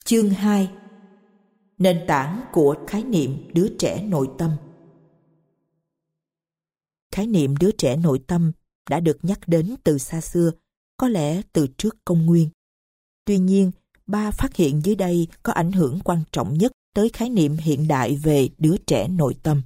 Chương 2: Nền tảng của khái niệm đứa trẻ nội tâm. Khái niệm đứa trẻ nội tâm đã được nhắc đến từ xa xưa, có lẽ từ trước công nguyên. Tuy nhiên, 3 phát hiện dưới đây có ảnh hưởng quan trọng nhất tới khái niệm hiện đại về đứa trẻ nội tâm.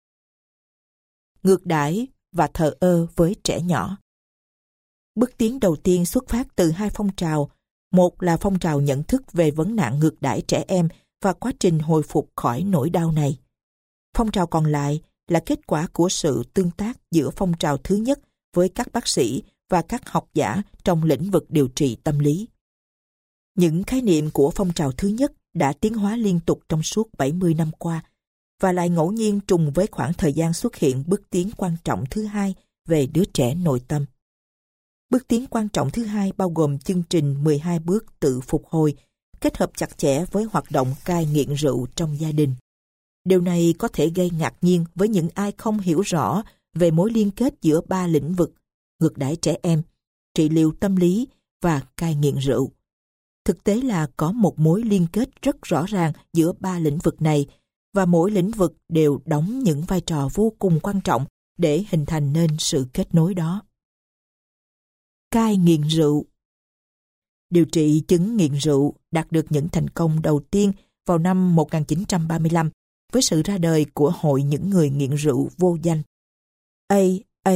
Ngược đãi và thờ ơ với trẻ nhỏ. Bước tiến đầu tiên xuất phát từ 2 phong trào. Một là phong trào nhận thức về vấn nạn ngược đãi trẻ em và quá trình hồi phục khỏi nỗi đau này. Phong trào còn lại là kết quả của sự tương tác giữa phong trào thứ nhất với các bác sĩ và các học giả trong lĩnh vực điều trị tâm lý. Những khái niệm của phong trào thứ nhất đã tiến hóa liên tục trong suốt 70 năm qua và lại ngẫu nhiên trùng với khoảng thời gian xuất hiện bước tiến quan trọng thứ hai về đứa trẻ nội tâm. Bước tiến quan trọng thứ hai bao gồm chương trình 12 bước tự phục hồi, kết hợp chặt chẽ với hoạt động cai nghiện rượu trong gia đình. Điều này có thể gây ngạc nhiên với những ai không hiểu rõ về mối liên kết giữa 3 lĩnh vực: ngược đãi trẻ em, trị liệu tâm lý và cai nghiện rượu. Thực tế là có một mối liên kết rất rõ ràng giữa 3 lĩnh vực này, và mỗi lĩnh vực đều đóng những vai trò vô cùng quan trọng để hình thành nên sự kết nối đó. Cai nghiện rượu. Điều trị chứng nghiện rượu đạt được những thành công đầu tiên vào năm 1935 với sự ra đời của Hội những người nghiện rượu vô danh, AA.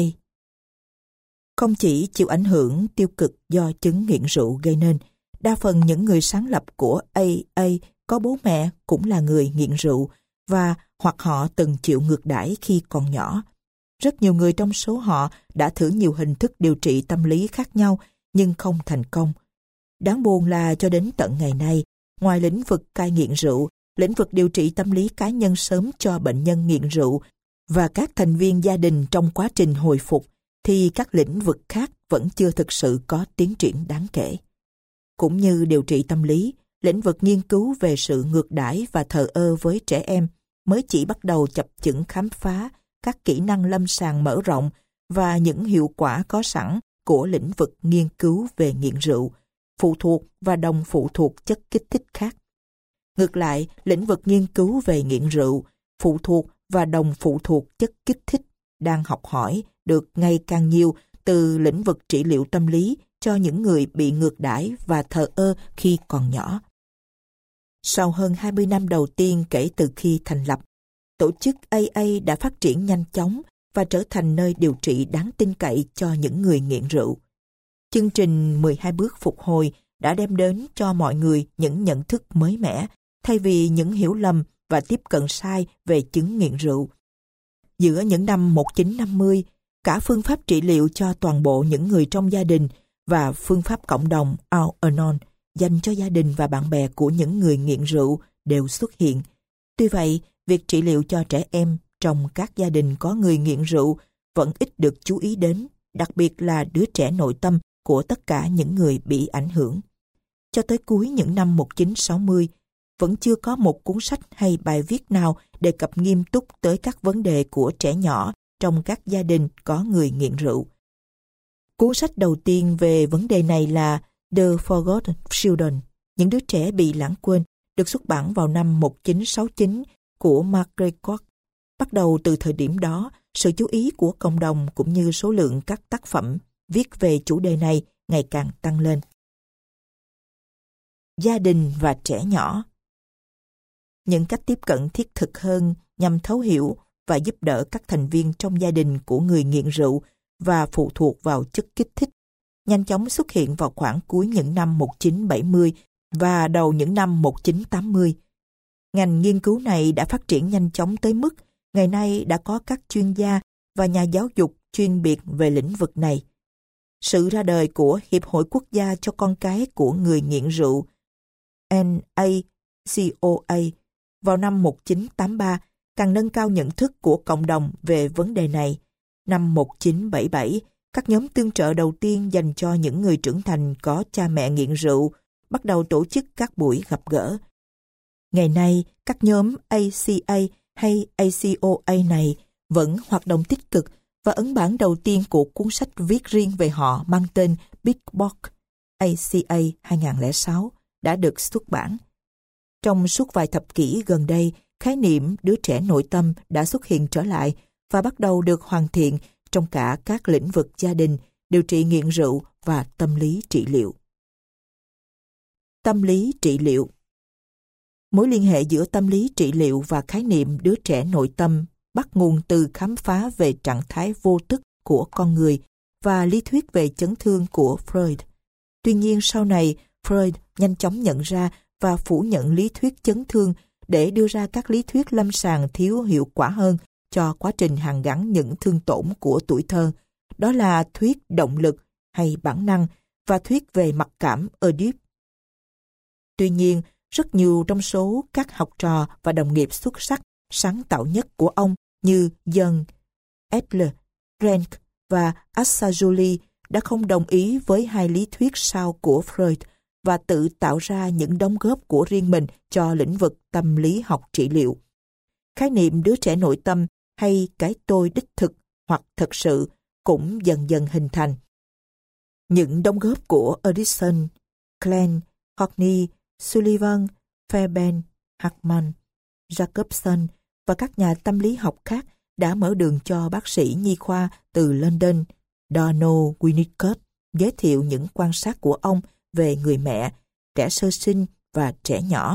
Không chỉ chịu ảnh hưởng tiêu cực do chứng nghiện rượu gây nên, đa phần những người sáng lập của AA có bố mẹ cũng là người nghiện rượu và hoặc họ từng chịu ngược đãi khi còn nhỏ. Rất nhiều người trong số họ đã thử nhiều hình thức điều trị tâm lý khác nhau nhưng không thành công. Đáng buồn là cho đến tận ngày nay, ngoài lĩnh vực cai nghiện rượu, lĩnh vực điều trị tâm lý cá nhân sớm cho bệnh nhân nghiện rượu và các thành viên gia đình trong quá trình hồi phục, thì các lĩnh vực khác vẫn chưa thực sự có tiến triển đáng kể. Cũng như điều trị tâm lý, lĩnh vực nghiên cứu về sự ngược đãi và thờ ơ với trẻ em mới chỉ bắt đầu chập chững khám phá các kỹ năng lâm sàng mở rộng và những hiệu quả có sẵn của lĩnh vực nghiên cứu về nghiện rượu, phụ thuộc và đồng phụ thuộc chất kích thích khác. Ngược lại, lĩnh vực nghiên cứu về nghiện rượu, phụ thuộc và đồng phụ thuộc chất kích thích đang học hỏi được ngày càng nhiều từ lĩnh vực trị liệu tâm lý cho những người bị ngược đãi và thờ ơ khi còn nhỏ. Sau hơn 20 năm đầu tiên kể từ khi thành lập, tổ chức AA đã phát triển nhanh chóng và trở thành nơi điều trị đáng tin cậy cho những người nghiện rượu. Chương trình 12 bước phục hồi đã đem đến cho mọi người những nhận thức mới mẻ, thay vì những hiểu lầm và tiếp cận sai về chứng nghiện rượu. Giữa những năm 1950, cả phương pháp trị liệu cho toàn bộ những người trong gia đình và phương pháp cộng đồng Al-Anon dành cho gia đình và bạn bè của những người nghiện rượu đều xuất hiện. Tuy vậy, việc trị liệu cho trẻ em trong các gia đình có người nghiện rượu vẫn ít được chú ý đến, đặc biệt là đứa trẻ nội tâm của tất cả những người bị ảnh hưởng. Cho tới cuối những năm 1960, vẫn chưa có một cuốn sách hay bài viết nào đề cập nghiêm túc tới các vấn đề của trẻ nhỏ trong các gia đình có người nghiện rượu. Cuốn sách đầu tiên về vấn đề này là The Forgotten Children, những đứa trẻ bị lãng quên, được xuất bản vào năm 1969 của Margaret Court. Bắt đầu từ thời điểm đó, sự chú ý của cộng đồng cũng như số lượng các tác phẩm viết về chủ đề này ngày càng tăng lên. Gia đình và trẻ nhỏ. Những cách tiếp cận thiết thực hơn nhằm thấu hiểu và giúp đỡ các thành viên trong gia đình của người nghiện rượu và phụ thuộc vào chất kích thích nhanh chóng xuất hiện vào khoảng cuối những năm 1970 và đầu những năm 1980. Ngành nghiên cứu này đã phát triển nhanh chóng tới mức ngày nay đã có các chuyên gia và nhà giáo dục chuyên biệt về lĩnh vực này. Sự ra đời của Hiệp hội Quốc gia cho con cái của người nghiện rượu NACOA vào năm 1983 càng nâng cao nhận thức của cộng đồng về vấn đề này. Năm 1977, các nhóm tương trợ đầu tiên dành cho những người trưởng thành có cha mẹ nghiện rượu bắt đầu tổ chức các buổi gặp gỡ. Ngày nay, các nhóm ACA hay ACOA này vẫn hoạt động tích cực và ấn bản đầu tiên của cuốn sách viết riêng về họ mang tên Big Box ACA 2006 đã được xuất bản. Trong suốt vài thập kỷ gần đây, khái niệm đứa trẻ nội tâm đã xuất hiện trở lại và bắt đầu được hoàn thiện trong cả các lĩnh vực gia đình, điều trị nghiện rượu và tâm lý trị liệu. Tâm lý trị liệu. Mối liên hệ giữa tâm lý trị liệu và khái niệm đứa trẻ nội tâm bắt nguồn từ khám phá về trạng thái vô thức của con người và lý thuyết về chấn thương của Freud. Tuy nhiên sau này, Freud nhanh chóng nhận ra và phủ nhận lý thuyết chấn thương để đưa ra các lý thuyết lâm sàng thiếu hiệu quả hơn cho quá trình hàn gắn những thương tổn của tuổi thơ. Đó là thuyết động lực hay bản năng và thuyết về mặc cảm Oedip. Tuy nhiên, rất nhiều trong số các học trò và đồng nghiệp xuất sắc, sáng tạo nhất của ông như Jung, Adler, Rank và Assagioli đã không đồng ý với hai lý thuyết sau của Freud và tự tạo ra những đóng góp của riêng mình cho lĩnh vực tâm lý học trị liệu. Khái niệm đứa trẻ nội tâm hay cái tôi đích thực hoặc thực sự cũng dần dần hình thành. Những đóng góp của Edison, Klein, Hockney, Sullivan, Fairbairn, Hartman, Jacobson và các nhà tâm lý học khác đã mở đường cho bác sĩ nhi khoa từ London, Donald Winnicott, giới thiệu những quan sát của ông về người mẹ, trẻ sơ sinh và trẻ nhỏ.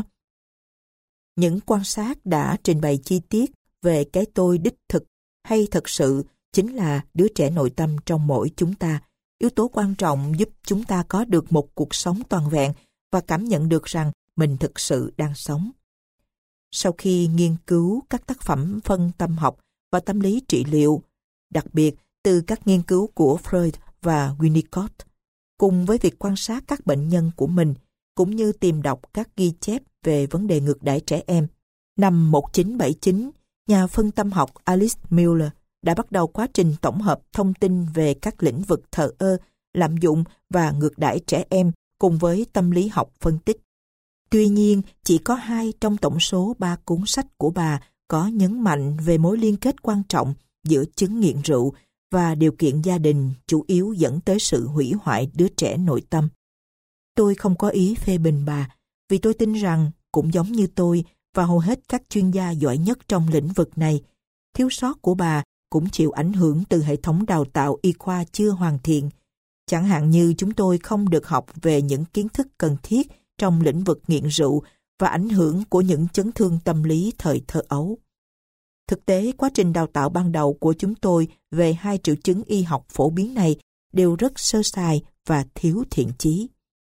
Những quan sát đã trình bày chi tiết về cái tôi đích thực hay thực sự chính là đứa trẻ nội tâm trong mỗi chúng ta, yếu tố quan trọng giúp chúng ta có được một cuộc sống toàn vẹn và cảm nhận được rằng mình thực sự đang sống. Sau khi nghiên cứu các tác phẩm phân tâm học và tâm lý trị liệu, đặc biệt từ các nghiên cứu của Freud và Winnicott, cùng với việc quan sát các bệnh nhân của mình, cũng như tìm đọc các ghi chép về vấn đề ngược đãi trẻ em, năm 1979, nhà phân tâm học Alice Miller đã bắt đầu quá trình tổng hợp thông tin về các lĩnh vực thờ ơ, lạm dụng và ngược đãi trẻ em cùng với tâm lý học phân tích. Tuy nhiên, chỉ có 2 trong tổng số 3 cuốn sách của bà có nhấn mạnh về mối liên kết quan trọng giữa chứng nghiện rượu và điều kiện gia đình chủ yếu dẫn tới sự hủy hoại đứa trẻ nội tâm. Tôi không có ý phê bình bà, vì tôi tin rằng, cũng giống như tôi và hầu hết các chuyên gia giỏi nhất trong lĩnh vực này, thiếu sót của bà cũng chịu ảnh hưởng từ hệ thống đào tạo y khoa chưa hoàn thiện. Chẳng hạn như chúng tôi không được học về những kiến thức cần thiết trong lĩnh vực nghiện rượu và ảnh hưởng của những chấn thương tâm lý thời thơ ấu. Thực tế, quá trình đào tạo ban đầu của chúng tôi về 2 triệu chứng y học phổ biến này đều rất sơ sài và thiếu thiện chí.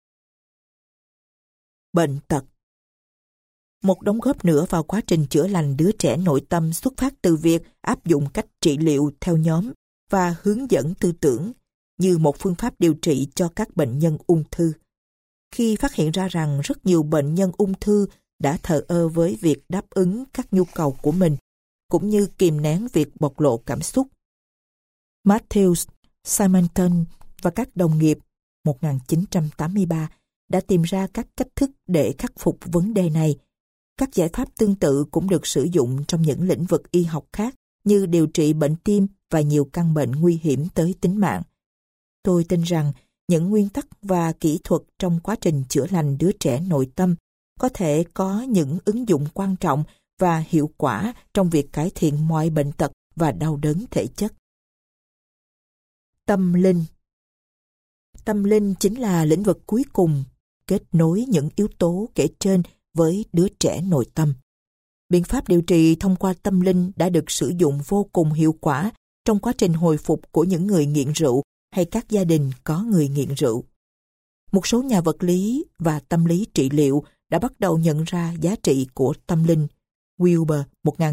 Bệnh tật. Một đóng góp nữa vào quá trình chữa lành đứa trẻ nội tâm xuất phát từ việc áp dụng cách trị liệu theo nhóm và hướng dẫn tư tưởng như một phương pháp điều trị cho các bệnh nhân ung thư. Khi phát hiện ra rằng rất nhiều bệnh nhân ung thư đã thờ ơ với việc đáp ứng các nhu cầu của mình, cũng như kìm nén việc bộc lộ cảm xúc. Matthews, Simonton và các đồng nghiệp 1983 đã tìm ra các cách thức để khắc phục vấn đề này. Các giải pháp tương tự cũng được sử dụng trong những lĩnh vực y học khác như điều trị bệnh tim và nhiều căn bệnh nguy hiểm tới tính mạng. Tôi tin rằng những nguyên tắc và kỹ thuật trong quá trình chữa lành đứa trẻ nội tâm có thể có những ứng dụng quan trọng và hiệu quả trong việc cải thiện mọi bệnh tật và đau đớn thể chất. Tâm linh. Tâm linh chính là lĩnh vực cuối cùng kết nối những yếu tố kể trên với đứa trẻ nội tâm. Biện pháp điều trị thông qua tâm linh đã được sử dụng vô cùng hiệu quả trong quá trình hồi phục của những người nghiện rượu hay các gia đình có người nghiện rượu. Một số nhà vật lý và tâm lý trị liệu đã bắt đầu nhận ra giá trị của tâm linh. Wilber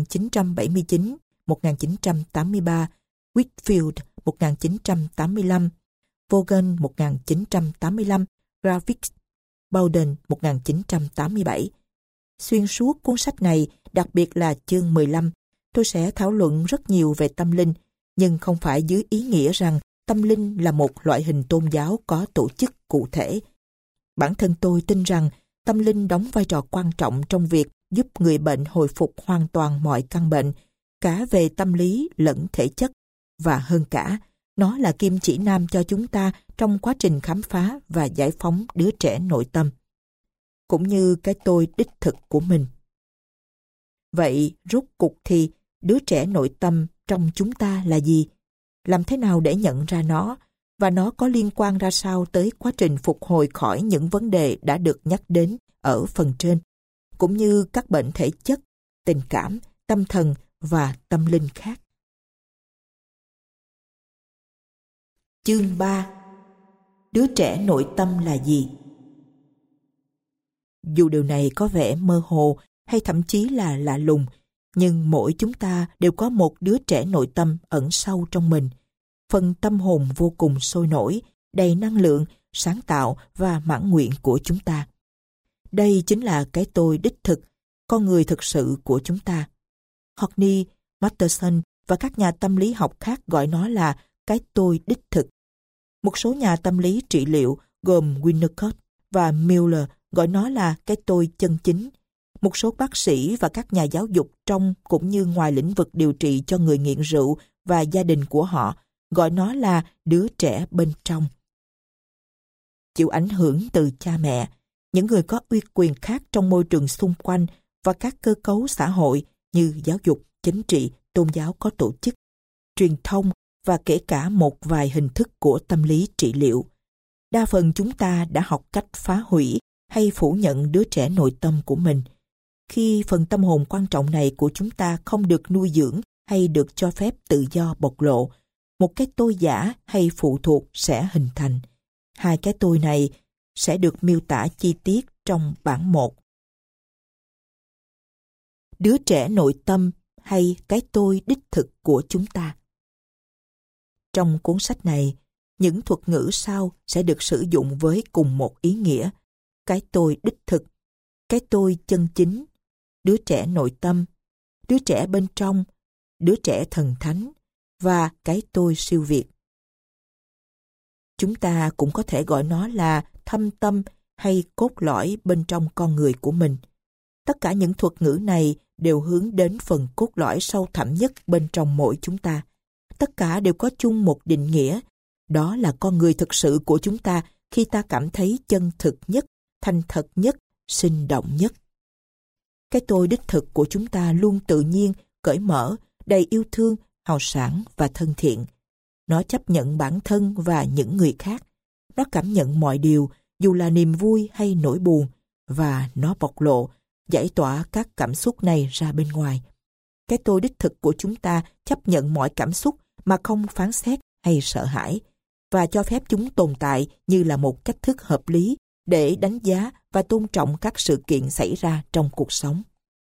1979-1983, Whitfield 1985, Vaughan 1985, Gravitz, Bowden 1987. Xuyên suốt cuốn sách này, đặc biệt là chương 15, tôi sẽ thảo luận rất nhiều về tâm linh, nhưng không phải dưới ý nghĩa rằng tâm linh là một loại hình tôn giáo có tổ chức cụ thể. Bản thân tôi tin rằng tâm linh đóng vai trò quan trọng trong việc giúp người bệnh hồi phục hoàn toàn mọi căn bệnh, cả về tâm lý lẫn thể chất, và hơn cả, nó là kim chỉ nam cho chúng ta trong quá trình khám phá và giải phóng đứa trẻ nội tâm. cũng như cái tôi đích thực của mình. Vậy rốt cuộc thì đứa trẻ nội tâm trong chúng ta là gì? Làm thế nào để nhận ra nó? Và nó có liên quan ra sao tới quá trình phục hồi khỏi những vấn đề đã được nhắc đến ở phần trên, cũng như các bệnh thể chất, tình cảm, tâm thần và tâm linh khác? Chương 3. Đứa trẻ nội tâm là gì? Dù điều này có vẻ mơ hồ hay thậm chí là lạ lùng, nhưng mỗi chúng ta đều có một đứa trẻ nội tâm ẩn sâu trong mình. Phần tâm hồn vô cùng sôi nổi, đầy năng lượng, sáng tạo và mãn nguyện của chúng ta. Đây chính là cái tôi đích thực, con người thực sự của chúng ta. Hockney, Matterson và các nhà tâm lý học khác gọi nó là cái tôi đích thực. Một số nhà tâm lý trị liệu gồm Winnicott và Miller gọi nó là cái tôi chân chính. Một số bác sĩ và các nhà giáo dục trong cũng như ngoài lĩnh vực điều trị cho người nghiện rượu và gia đình của họ gọi nó là đứa trẻ bên trong. Chịu ảnh hưởng từ cha mẹ, những người có uy quyền khác trong môi trường xung quanh và các cơ cấu xã hội như giáo dục, chính trị, tôn giáo có tổ chức, truyền thông và kể cả một vài hình thức của tâm lý trị liệu. Đa phần chúng ta đã học cách phá hủy hay phủ nhận đứa trẻ nội tâm của mình. Khi phần tâm hồn quan trọng này của chúng ta không được nuôi dưỡng hay được cho phép tự do bộc lộ, một cái tôi giả hay phụ thuộc sẽ hình thành. Hai cái tôi này sẽ được miêu tả chi tiết trong bảng 1. Đứa trẻ nội tâm hay cái tôi đích thực của chúng ta. Trong cuốn sách này, những thuật ngữ sau sẽ được sử dụng với cùng một ý nghĩa: cái tôi đích thực, cái tôi chân chính, đứa trẻ nội tâm, đứa trẻ bên trong, đứa trẻ thần thánh và cái tôi siêu việt. Chúng ta cũng có thể gọi nó là thâm tâm hay cốt lõi bên trong con người của mình. Tất cả những thuật ngữ này đều hướng đến phần cốt lõi sâu thẳm nhất bên trong mỗi chúng ta. Tất cả đều có chung một định nghĩa, đó là con người thực sự của chúng ta khi ta cảm thấy chân thực nhất, thành thật nhất, sinh động nhất. Cái tôi đích thực của chúng ta luôn tự nhiên, cởi mở, đầy yêu thương, hào sảng và thân thiện. Nó chấp nhận bản thân và những người khác. Nó cảm nhận mọi điều, dù là niềm vui hay nỗi buồn, và nó bộc lộ, giải tỏa các cảm xúc này ra bên ngoài. Cái tôi đích thực của chúng ta chấp nhận mọi cảm xúc mà không phán xét hay sợ hãi, và cho phép chúng tồn tại như là một cách thức hợp lý để đánh giá và tôn trọng các sự kiện xảy ra trong cuộc sống.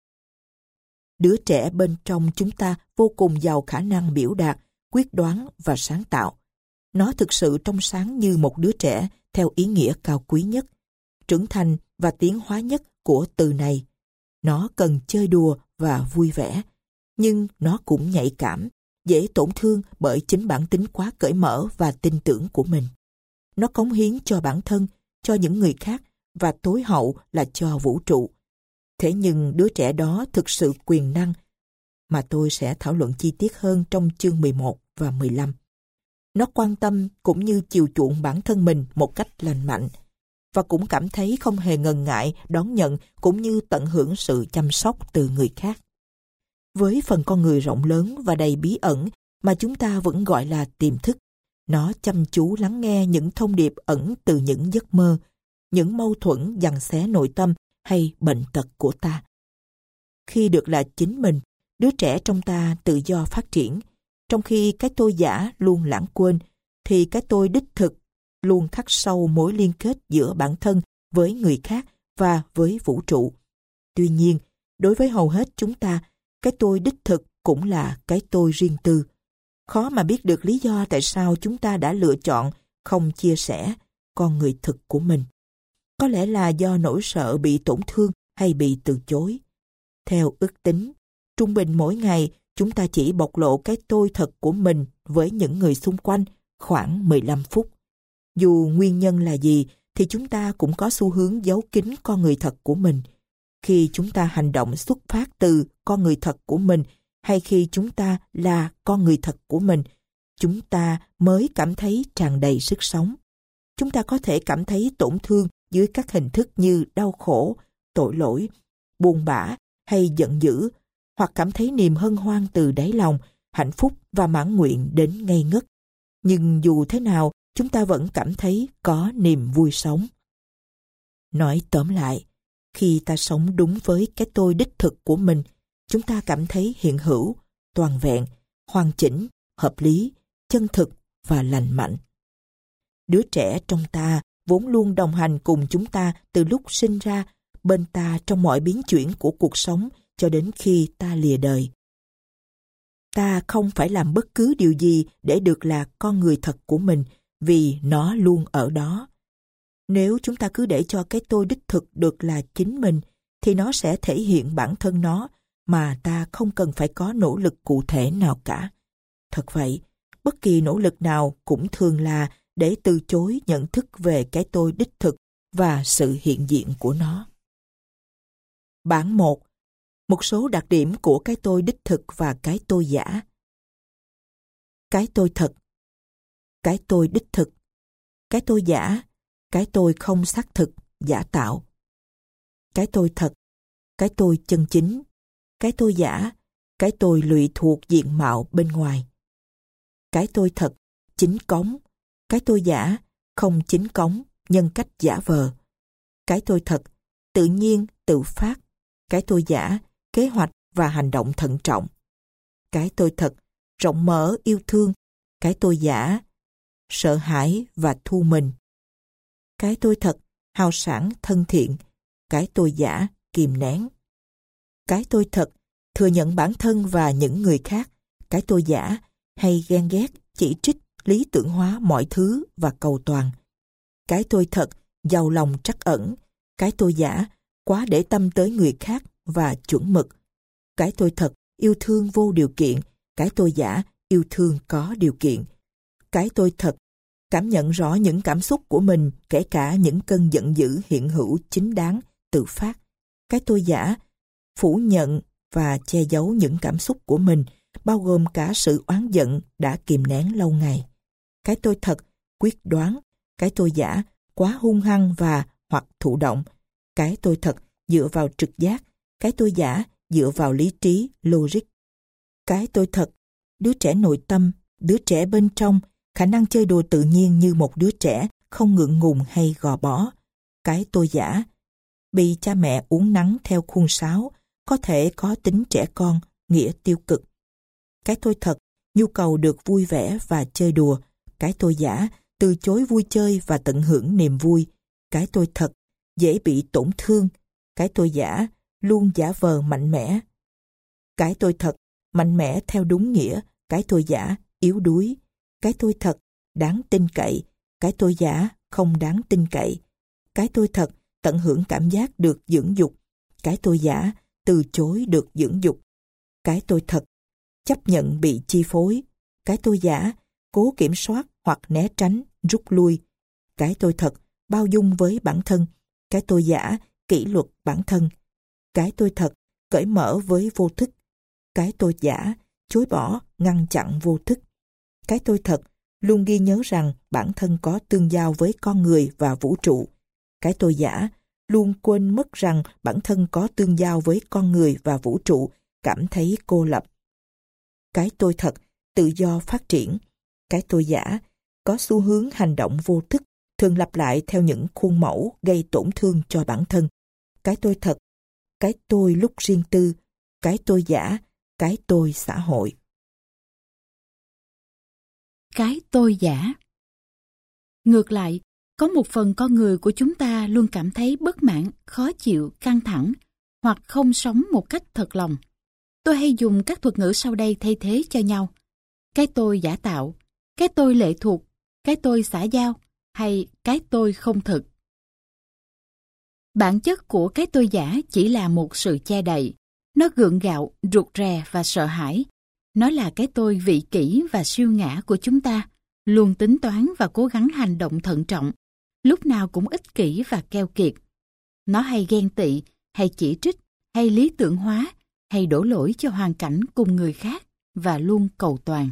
Đứa trẻ bên trong chúng ta vô cùng giàu khả năng biểu đạt, quyết đoán và sáng tạo. Nó thực sự trong sáng như một đứa trẻ theo ý nghĩa cao quý nhất, trưởng thành và tiến hóa nhất của từ này. Nó cần chơi đùa và vui vẻ, nhưng nó cũng nhạy cảm, dễ tổn thương bởi chính bản tính quá cởi mở và tin tưởng của mình. Nó cống hiến cho bản thân, cho những người khác và tối hậu là cho vũ trụ. Thế nhưng đứa trẻ đó thực sự quyền năng, mà tôi sẽ thảo luận chi tiết hơn trong chương 11 và 15. Nó quan tâm cũng như chiều chuộng bản thân mình một cách lành mạnh, và cũng cảm thấy không hề ngần ngại đón nhận cũng như tận hưởng sự chăm sóc từ người khác. Với phần con người rộng lớn và đầy bí ẩn mà chúng ta vẫn gọi là tiềm thức, nó chăm chú lắng nghe những thông điệp ẩn từ những giấc mơ, những mâu thuẫn giằng xé nội tâm hay bệnh tật của ta. Khi được là chính mình, đứa trẻ trong ta tự do phát triển, trong khi cái tôi giả luôn lãng quên, thì cái tôi đích thực luôn khắc sâu mối liên kết giữa bản thân với người khác và với vũ trụ. Tuy nhiên, đối với hầu hết chúng ta, cái tôi đích thực cũng là cái tôi riêng tư. Khó mà biết được lý do tại sao chúng ta đã lựa chọn không chia sẻ con người thực của mình. Có lẽ là do nỗi sợ bị tổn thương hay bị từ chối. Theo ước tính, trung bình mỗi ngày chúng ta chỉ bộc lộ cái tôi thật của mình với những người xung quanh khoảng 15 phút. Dù nguyên nhân là gì thì chúng ta cũng có xu hướng giấu kín con người thật của mình. Khi chúng ta hành động xuất phát từ con người thật của mình hay khi chúng ta là con người thật của mình, chúng ta mới cảm thấy tràn đầy sức sống. Chúng ta có thể cảm thấy tổn thương dưới các hình thức như đau khổ, tội lỗi, buồn bã hay giận dữ, hoặc cảm thấy niềm hân hoan từ đáy lòng, hạnh phúc và mãn nguyện đến ngây ngất. Nhưng dù thế nào, chúng ta vẫn cảm thấy có niềm vui sống. Nói tóm lại, khi ta sống đúng với cái tôi đích thực của mình, chúng ta cảm thấy hiện hữu, toàn vẹn, hoàn chỉnh, hợp lý, chân thực và lành mạnh. Đứa trẻ trong ta vốn luôn đồng hành cùng chúng ta từ lúc sinh ra, bên ta trong mọi biến chuyển của cuộc sống cho đến khi ta lìa đời. Ta không phải làm bất cứ điều gì để được là con người thật của mình, vì nó luôn ở đó. Nếu chúng ta cứ để cho cái tôi đích thực được là chính mình, thì nó sẽ thể hiện bản thân nó, mà ta không cần phải có nỗ lực cụ thể nào cả. Thật vậy, bất kỳ nỗ lực nào cũng thường là để từ chối nhận thức về cái tôi đích thực và sự hiện diện của nó. Bản 1. Một số đặc điểm của cái tôi đích thực và cái tôi giả. Cái tôi thật, cái tôi đích thực, cái tôi giả, cái tôi không xác thực, giả tạo. Cái tôi thật, cái tôi chân chính, cái tôi giả, cái tôi lụy thuộc diện mạo bên ngoài. Cái tôi thật, chính cống, cái tôi giả, không chính cống, nhân cách giả vờ. Cái tôi thật, tự nhiên, tự phát, cái tôi giả, kế hoạch và hành động thận trọng. Cái tôi thật, rộng mở, yêu thương, cái tôi giả, sợ hãi và thu mình. Cái tôi thật, hào sảng, thân thiện, cái tôi giả, kìm nén. Cái tôi thật, thừa nhận bản thân và những người khác, cái tôi giả, hay ghen ghét, chỉ trích, lý tưởng hóa mọi thứ và cầu toàn. Cái tôi thật, giàu lòng trắc ẩn, cái tôi giả, quá để tâm tới người khác và chuẩn mực. Cái tôi thật, yêu thương vô điều kiện, cái tôi giả, yêu thương có điều kiện. Cái tôi thật, cảm nhận rõ những cảm xúc của mình, kể cả những cơn giận dữ hiện hữu chính đáng, tự phát. Cái tôi giả, phủ nhận và che giấu những cảm xúc của mình, bao gồm cả sự oán giận đã kìm nén lâu ngày. Cái tôi thật, quyết đoán, cái tôi giả, quá hung hăng và hoặc thụ động. Cái tôi thật, dựa vào trực giác, cái tôi giả, dựa vào lý trí, logic. Cái tôi thật, đứa trẻ nội tâm, đứa trẻ bên trong, khả năng chơi đùa tự nhiên như một đứa trẻ, không ngượng ngùng hay gò bó. Cái tôi giả, bị cha mẹ uốn nắn theo khuôn sáo, có thể có tính trẻ con, nghĩa tiêu cực. Cái tôi thật, nhu cầu được vui vẻ và chơi đùa. Cái tôi giả, từ chối vui chơi và tận hưởng niềm vui. Cái tôi thật, dễ bị tổn thương. Cái tôi giả, luôn giả vờ mạnh mẽ. Cái tôi thật, mạnh mẽ theo đúng nghĩa. Cái tôi giả, yếu đuối. Cái tôi thật, đáng tin cậy. Cái tôi giả, không đáng tin cậy. Cái tôi thật, tận hưởng cảm giác được dưỡng dục. Cái tôi giả, từ chối được dưỡng dục. Cái tôi thật, chấp nhận bị chi phối. Cái tôi giả, cố kiểm soát hoặc né tránh, rút lui. Cái tôi thật, bao dung với bản thân. Cái tôi giả, kỷ luật bản thân. Cái tôi thật, cởi mở với vô thức. Cái tôi giả, chối bỏ, ngăn chặn vô thức. Cái tôi thật, luôn ghi nhớ rằng bản thân có tương giao với con người và vũ trụ. Cái tôi giả, luôn quên mất rằng bản thân có tương giao với con người và vũ trụ, cảm thấy cô lập. Cái tôi thật, tự do phát triển. Cái tôi giả, có xu hướng hành động vô thức, thường lặp lại theo những khuôn mẫu gây tổn thương cho bản thân. Cái tôi thật, cái tôi lúc riêng tư, cái tôi giả, cái tôi xã hội. Cái tôi giả. Ngược lại, có một phần con người của chúng ta luôn cảm thấy bất mãn, khó chịu, căng thẳng, hoặc không sống một cách thật lòng. Tôi hay dùng các thuật ngữ sau đây thay thế cho nhau. Cái tôi giả tạo, cái tôi lệ thuộc, cái tôi xã giao, hay cái tôi không thực. Bản chất của cái tôi giả chỉ là một sự che đậy. Nó gượng gạo, rụt rè và sợ hãi. Nó là cái tôi vị kỷ và siêu ngã của chúng ta, luôn tính toán và cố gắng hành động thận trọng, lúc nào cũng ích kỷ và keo kiệt. Nó hay ghen tị, hay chỉ trích, hay lý tưởng hóa, hay đổ lỗi cho hoàn cảnh cùng người khác và luôn cầu toàn.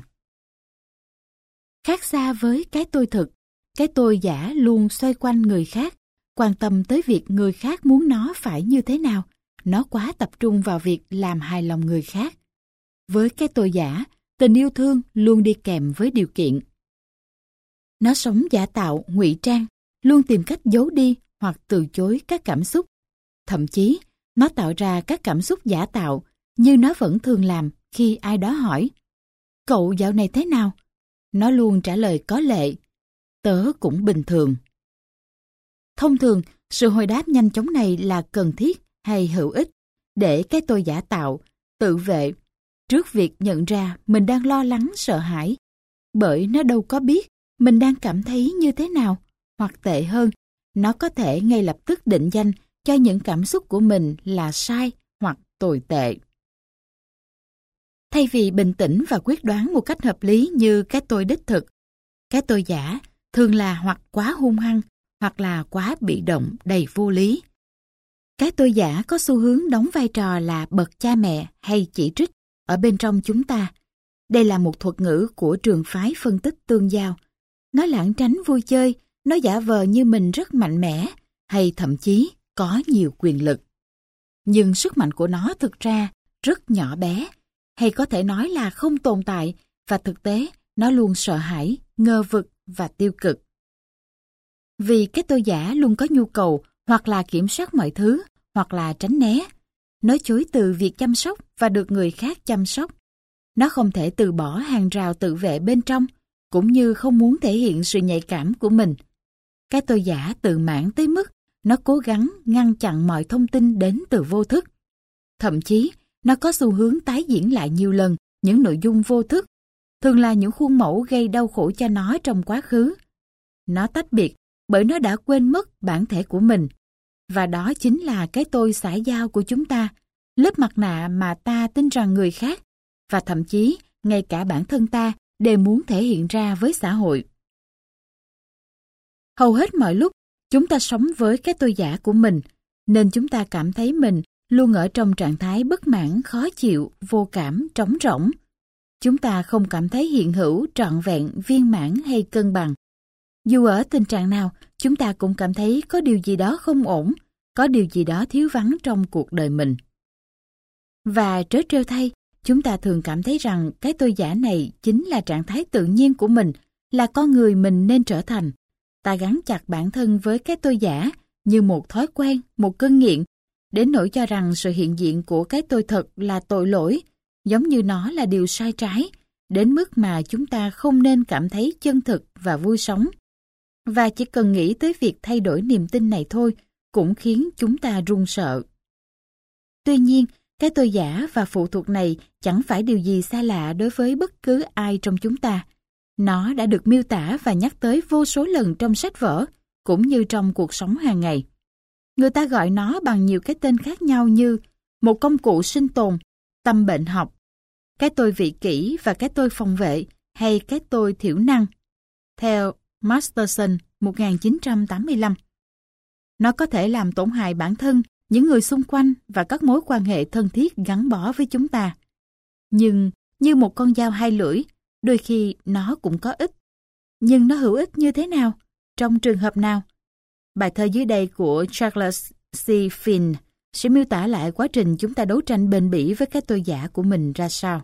Khác xa với cái tôi thực, cái tôi giả luôn xoay quanh người khác, quan tâm tới việc người khác muốn nó phải như thế nào. Nó quá tập trung vào việc làm hài lòng người khác. Với cái tôi giả, tình yêu thương luôn đi kèm với điều kiện. Nó sống giả tạo, ngụy trang, luôn tìm cách giấu đi hoặc từ chối các cảm xúc. Thậm chí, nó tạo ra các cảm xúc giả tạo như nó vẫn thường làm khi ai đó hỏi: "Cậu dạo này thế nào?" Nó luôn trả lời có lệ: "Tớ cũng bình thường." Thông thường, sự hồi đáp nhanh chóng này là cần thiết hay hữu ích để cái tôi giả tạo tự vệ trước việc nhận ra mình đang lo lắng sợ hãi, bởi nó đâu có biết mình đang cảm thấy như thế nào, hoặc tệ hơn, nó có thể ngay lập tức định danh cho những cảm xúc của mình là sai hoặc tồi tệ. Thay vì bình tĩnh và quyết đoán một cách hợp lý như cái tôi đích thực, cái tôi giả thường là hoặc quá hung hăng hoặc là quá bị động, đầy vô lý. Cái tôi giả có xu hướng đóng vai trò là bậc cha mẹ hay chỉ trích ở bên trong chúng ta. Đây là một thuật ngữ của trường phái phân tích tương giao. Nó lảng tránh vui chơi, nó giả vờ như mình rất mạnh mẽ hay thậm chí có nhiều quyền lực. Nhưng sức mạnh của nó thực ra rất nhỏ bé, hay có thể nói là không tồn tại, và thực tế nó luôn sợ hãi, ngờ vực và tiêu cực. Vì cái tôi giả luôn có nhu cầu hoặc là kiểm soát mọi thứ, hoặc là tránh né. Nó chối từ việc chăm sóc và được người khác chăm sóc. Nó không thể từ bỏ hàng rào tự vệ bên trong, cũng như không muốn thể hiện sự nhạy cảm của mình. Cái tôi giả tự mãn tới mức nó cố gắng ngăn chặn mọi thông tin đến từ vô thức. Thậm chí, nó có xu hướng tái diễn lại nhiều lần những nội dung vô thức, thường là những khuôn mẫu gây đau khổ cho nó trong quá khứ. Nó tách biệt bởi nó đã quên mất bản thể của mình. Và đó chính là cái tôi xã giao của chúng ta, lớp mặt nạ mà ta tin rằng người khác, và thậm chí ngay cả bản thân ta, đều muốn thể hiện ra với xã hội. Hầu hết mọi lúc, chúng ta sống với cái tôi giả của mình, nên chúng ta cảm thấy mình luôn ở trong trạng thái bất mãn, khó chịu, vô cảm, trống rỗng. Chúng ta không cảm thấy hiện hữu, trọn vẹn, viên mãn hay cân bằng. Dù ở tình trạng nào, chúng ta cũng cảm thấy có điều gì đó không ổn, có điều gì đó thiếu vắng trong cuộc đời mình. Và trớ trêu thay, chúng ta thường cảm thấy rằng cái tôi giả này chính là trạng thái tự nhiên của mình, là con người mình nên trở thành. Ta gắn chặt bản thân với cái tôi giả như một thói quen, một cơn nghiện, đến nỗi cho rằng sự hiện diện của cái tôi thật là tội lỗi, giống như nó là điều sai trái, đến mức mà chúng ta không nên cảm thấy chân thực và vui sống. Và chỉ cần nghĩ tới việc thay đổi niềm tin này thôi cũng khiến chúng ta run sợ. Tuy nhiên, cái tôi giả và phụ thuộc này chẳng phải điều gì xa lạ đối với bất cứ ai trong chúng ta. Nó đã được miêu tả và nhắc tới vô số lần trong sách vở, cũng như trong cuộc sống hàng ngày. Người ta gọi nó bằng nhiều cái tên khác nhau như một công cụ sinh tồn, tâm bệnh học, cái tôi vị kỷ và cái tôi phòng vệ, hay cái tôi thiểu năng. Theo Masterson 1985, nó có thể làm tổn hại bản thân, những người xung quanh và các mối quan hệ thân thiết gắn bó với chúng ta. Nhưng như một con dao hai lưỡi, đôi khi nó cũng có ích. Nhưng nó hữu ích như thế nào? Trong trường hợp nào? Bài thơ dưới đây của Charles C. Finn sẽ miêu tả lại quá trình chúng ta đấu tranh bền bỉ với cái tôi giả của mình ra sao.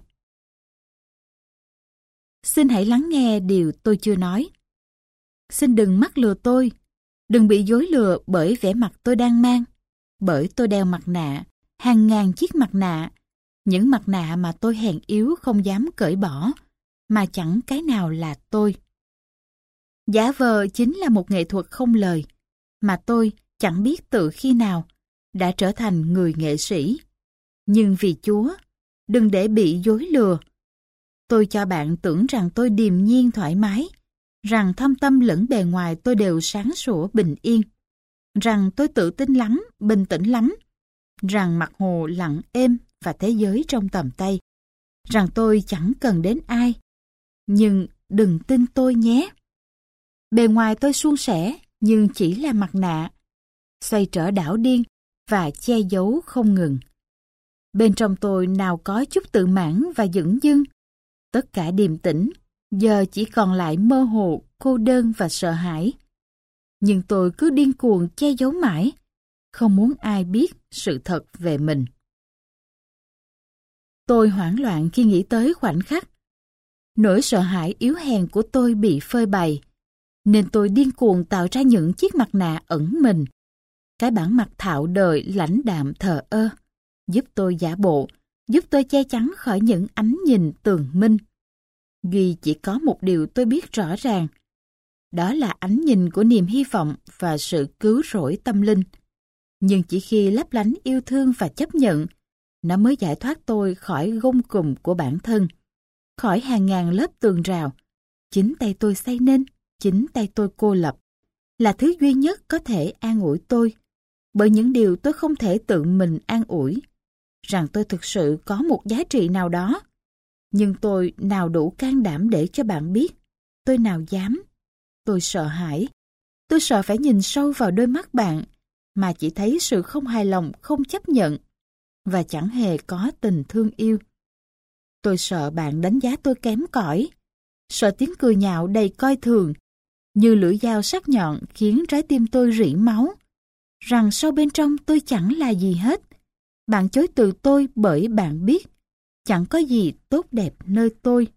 Xin hãy lắng nghe điều tôi chưa nói. Xin đừng mắc lừa tôi. Đừng bị dối lừa bởi vẻ mặt tôi đang mang. Bởi tôi đeo mặt nạ, hàng ngàn chiếc mặt nạ. Những mặt nạ mà tôi hèn yếu không dám cởi bỏ, mà chẳng cái nào là tôi. Giả vờ chính là một nghệ thuật không lời, mà tôi chẳng biết từ khi nào đã trở thành người nghệ sĩ. Nhưng vì Chúa, đừng để bị dối lừa. Tôi cho bạn tưởng rằng tôi điềm nhiên thoải mái, rằng thâm tâm lẫn bề ngoài tôi đều sáng sủa bình yên, rằng tôi tự tin lắm, bình tĩnh lắm, rằng mặt hồ lặng êm và thế giới trong tầm tay, rằng tôi chẳng cần đến ai. Nhưng đừng tin tôi nhé. Bề ngoài tôi suôn sẻ, nhưng chỉ là mặt nạ, xoay trở đảo điên và che giấu không ngừng. Bên trong tôi nào có chút tự mãn và dửng dưng. Tất cả điềm tĩnh, giờ chỉ còn lại mơ hồ, cô đơn và sợ hãi. Nhưng tôi cứ điên cuồng che giấu mãi, không muốn ai biết sự thật về mình. Tôi hoảng loạn khi nghĩ tới khoảnh khắc nỗi sợ hãi yếu hèn của tôi bị phơi bày, nên tôi điên cuồng tạo ra những chiếc mặt nạ ẩn mình. Cái bản mặt thạo đời lãnh đạm thờ ơ, giúp tôi giả bộ, giúp tôi che chắn khỏi những ánh nhìn tường minh. Duy chỉ có một điều tôi biết rõ ràng, đó là ánh nhìn của niềm hy vọng và sự cứu rỗi tâm linh. Nhưng chỉ khi lấp lánh yêu thương và chấp nhận, nó mới giải thoát tôi khỏi gông cùm của bản thân, khỏi hàng ngàn lớp tường rào. Chính tay tôi xây nên, chính tay tôi cô lập, là thứ duy nhất có thể an ủi tôi, bởi những điều tôi không thể tự mình an ủi, rằng tôi thực sự có một giá trị nào đó. Nhưng tôi nào đủ can đảm để cho bạn biết, tôi nào dám. Tôi sợ hãi, tôi sợ phải nhìn sâu vào đôi mắt bạn, mà chỉ thấy sự không hài lòng, không chấp nhận, và chẳng hề có tình thương yêu. Tôi sợ bạn đánh giá tôi kém cỏi, sợ tiếng cười nhạo đầy coi thường, như lưỡi dao sắc nhọn khiến trái tim tôi rỉ máu, rằng sâu bên trong tôi chẳng là gì hết. Bạn chối từ tôi bởi bạn biết chẳng có gì tốt đẹp nơi tôi.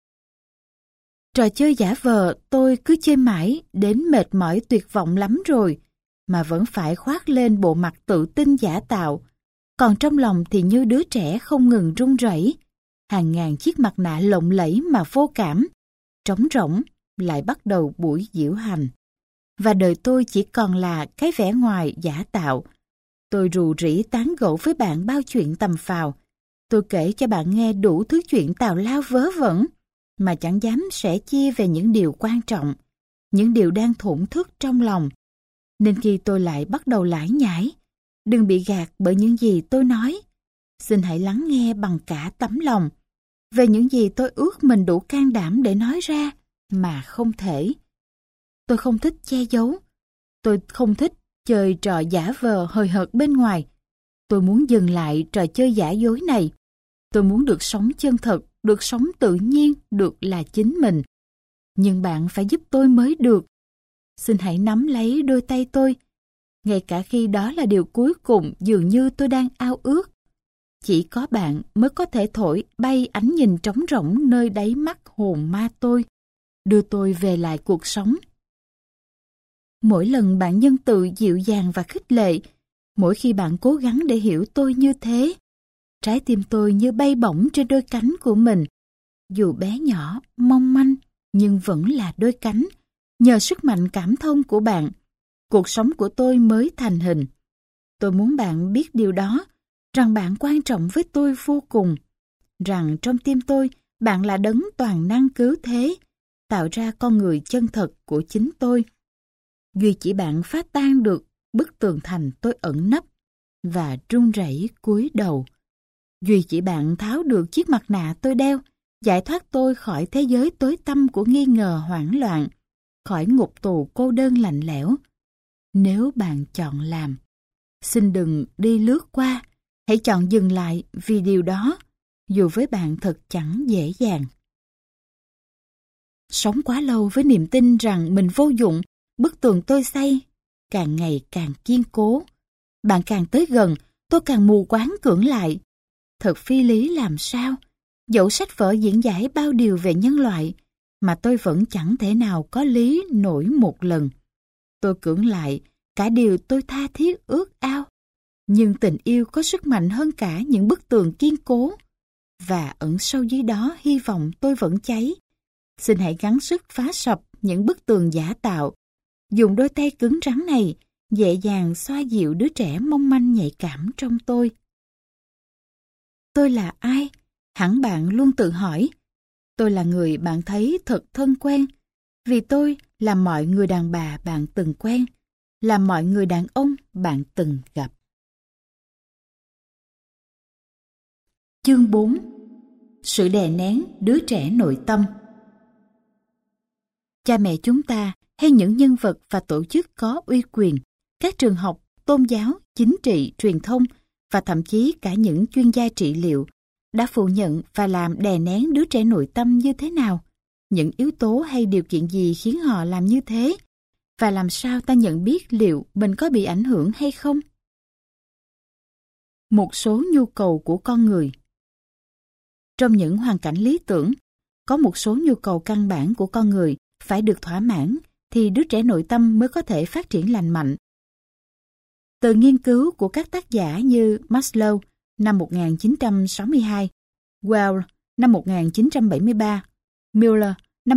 Trò chơi giả vờ tôi cứ chơi mãi đến mệt mỏi tuyệt vọng lắm rồi, mà vẫn phải khoác lên bộ mặt tự tin giả tạo. Còn trong lòng thì như đứa trẻ không ngừng run rẩy. Hàng ngàn chiếc mặt nạ lộng lẫy mà vô cảm, trống rỗng lại bắt đầu buổi diễu hành. Và đời tôi chỉ còn là cái vẻ ngoài giả tạo. Tôi rù rỉ tán gẫu với bạn bao chuyện tầm phào. Tôi kể cho bạn nghe đủ thứ chuyện tào lao vớ vẩn, mà chẳng dám sẻ chia về những điều quan trọng, những điều đang thổn thức trong lòng. Nên khi tôi lại bắt đầu lải nhải, đừng bị gạt bởi những gì tôi nói. Xin hãy lắng nghe bằng cả tấm lòng về những gì tôi ước mình đủ can đảm để nói ra mà không thể. Tôi không thích che giấu. Tôi không thích chơi trò giả vờ hời hợt bên ngoài. Tôi muốn dừng lại trò chơi giả dối này. Tôi muốn được sống chân thật, được sống tự nhiên, được là chính mình. Nhưng bạn phải giúp tôi mới được. Xin hãy nắm lấy đôi tay tôi, ngay cả khi đó là điều cuối cùng dường như tôi đang ao ước. Chỉ có bạn mới có thể thổi bay ánh nhìn trống rỗng nơi đáy mắt hồn ma tôi, đưa tôi về lại cuộc sống. Mỗi lần bạn nhân từ dịu dàng và khích lệ, mỗi khi bạn cố gắng để hiểu tôi như thế, trái tim tôi như bay bổng trên đôi cánh của mình. Dù bé nhỏ, mong manh, nhưng vẫn là đôi cánh. Nhờ sức mạnh cảm thông của bạn, cuộc sống của tôi mới thành hình. Tôi muốn bạn biết điều đó, rằng bạn quan trọng với tôi vô cùng, rằng trong tim tôi, bạn là đấng toàn năng cứu thế, tạo ra con người chân thật của chính tôi. Duy chỉ bạn phá tan được bức tường thành tôi ẩn nấp và run rẩy cúi đầu. Duy chỉ bạn tháo được chiếc mặt nạ tôi đeo, giải thoát tôi khỏi thế giới tối tăm của nghi ngờ hoảng loạn, khỏi ngục tù cô đơn lạnh lẽo. Nếu bạn chọn làm, xin đừng đi lướt qua, hãy chọn dừng lại vì điều đó, dù với bạn thật chẳng dễ dàng. Sống quá lâu với niềm tin rằng mình vô dụng, bức tường tôi xây càng ngày càng kiên cố. Bạn càng tới gần, tôi càng mù quáng cưỡng lại. Thật phi lý làm sao, dẫu sách vở diễn giải bao điều về nhân loại, mà tôi vẫn chẳng thể nào có lý nổi một lần. Tôi cưỡng lại cả điều tôi tha thiết ước ao. Nhưng tình yêu có sức mạnh hơn cả những bức tường kiên cố. Và ẩn sâu dưới đó hy vọng tôi vẫn cháy. Xin hãy gắng sức phá sập những bức tường giả tạo. Dùng đôi tay cứng rắn này dễ dàng xoa dịu đứa trẻ mong manh nhạy cảm trong tôi. Tôi là ai? Hẳn bạn luôn tự hỏi. Tôi là người bạn thấy thật thân quen, vì tôi là mọi người đàn bà bạn từng quen, là mọi người đàn ông bạn từng gặp. Chương 4. Sự đè nén đứa trẻ nội tâm. Cha mẹ chúng ta hay những nhân vật và tổ chức có uy quyền, các trường học, tôn giáo, chính trị, truyền thông và thậm chí cả những chuyên gia trị liệu đã phủ nhận và làm đè nén đứa trẻ nội tâm như thế nào? Những yếu tố hay điều kiện gì khiến họ làm như thế? Và làm sao ta nhận biết liệu mình có bị ảnh hưởng hay không? Một số nhu cầu của con người. Trong những hoàn cảnh lý tưởng, có một số nhu cầu căn bản của con người phải được thỏa mãn thì đứa trẻ nội tâm mới có thể phát triển lành mạnh. Từ nghiên cứu của các tác giả như Maslow năm 1962, Well năm 1973, Miller năm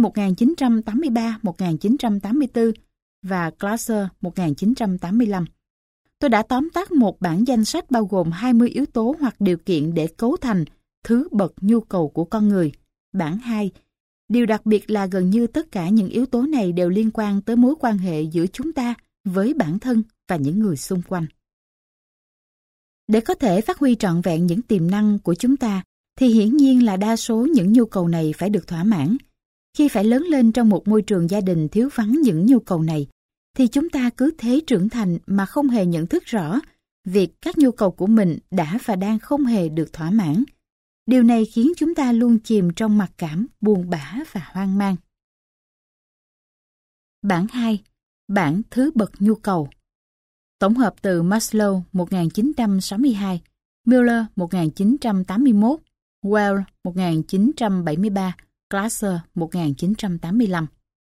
1983-1984 và Glasser 1985. Tôi đã tóm tắt một bản danh sách bao gồm 20 yếu tố hoặc điều kiện để cấu thành thứ bậc nhu cầu của con người. Bản 2. Điều đặc biệt là gần như tất cả những yếu tố này đều liên quan tới mối quan hệ giữa chúng ta với bản thân và những người xung quanh. Để có thể phát huy trọn vẹn những tiềm năng của chúng ta, thì hiển nhiên là đa số những nhu cầu này phải được thỏa mãn. Khi phải lớn lên trong một môi trường gia đình thiếu vắng những nhu cầu này, thì chúng ta cứ thế trưởng thành mà không hề nhận thức rõ việc các nhu cầu của mình đã và đang không hề được thỏa mãn. Điều này khiến chúng ta luôn chìm trong mặc cảm, buồn bã và hoang mang. Bản 2. Bảng thứ bậc nhu cầu. Tổng hợp từ Maslow 1962, Miller 1981, Well 1973, Glasser 1985.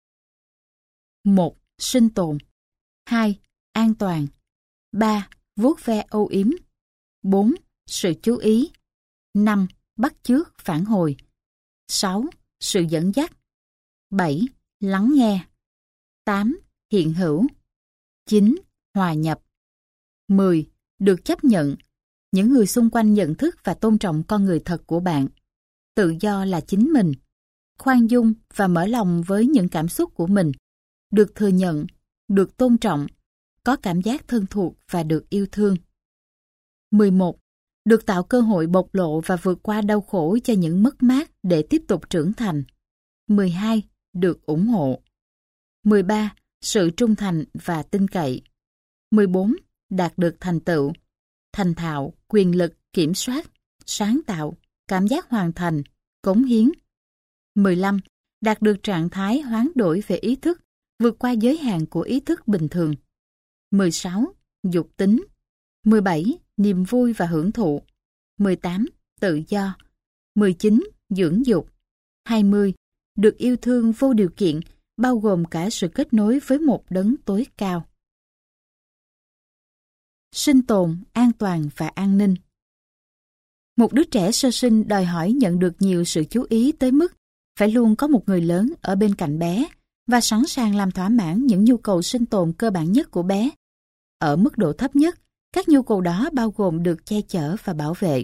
1. Sinh tồn. 2. An toàn. 3. Vuốt ve âu yếm. 4. Sự chú ý. 5. Bắt chước phản hồi. 6. Sự dẫn dắt. 7. Lắng nghe. 8. Hiện hữu. 9. Hòa nhập. 10. Được chấp nhận. Những người xung quanh nhận thức và tôn trọng con người thật của bạn. Tự do là chính mình. Khoan dung và mở lòng với những cảm xúc của mình. Được thừa nhận, được tôn trọng, có cảm giác thân thuộc và được yêu thương. 11. Được tạo cơ hội bộc lộ và vượt qua đau khổ cho những mất mát để tiếp tục trưởng thành. 12. Được ủng hộ. 13. Sự trung thành và tin cậy. 14. Đạt được thành tựu, thành thạo, quyền lực, kiểm soát, sáng tạo, cảm giác hoàn thành, cống hiến. 15. Đạt được trạng thái hoán đổi về ý thức, vượt qua giới hạn của ý thức bình thường. 16. Dục tính. 17. Niềm vui và hưởng thụ. 18. Tự do. 19. Dưỡng dục. 20. Được yêu thương vô điều kiện, bao gồm cả sự kết nối với một đấng tối cao. Sinh tồn, an toàn và an ninh. Một đứa trẻ sơ sinh đòi hỏi nhận được nhiều sự chú ý tới mức phải luôn có một người lớn ở bên cạnh bé và sẵn sàng làm thỏa mãn những nhu cầu sinh tồn cơ bản nhất của bé. Ở mức độ thấp nhất, các nhu cầu đó bao gồm được che chở và bảo vệ.